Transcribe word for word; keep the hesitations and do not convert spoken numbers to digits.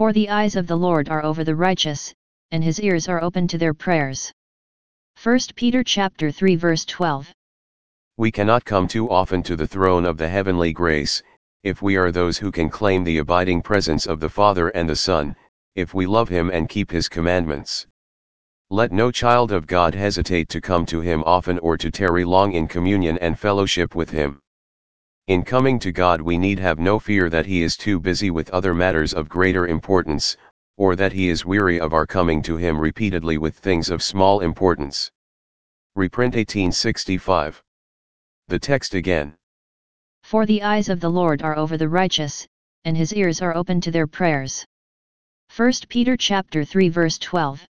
For the eyes of the Lord are over the righteous, and his ears are open to their prayers. First Peter chapter three verse twelve. We cannot come too often to the throne of the heavenly grace, if we are those who can claim the abiding presence of the Father and the Son, if we love him and keep his commandments. Let no child of God hesitate to come to him often or to tarry long in communion and fellowship with him. In coming to God we need have no fear that he is too busy with other matters of greater importance, or that he is weary of our coming to him repeatedly with things of small importance. Reprint eighteen sixty-five. The text again. For the eyes of the Lord are over the righteous, and his ears are open to their prayers. First Peter chapter three verse twelve.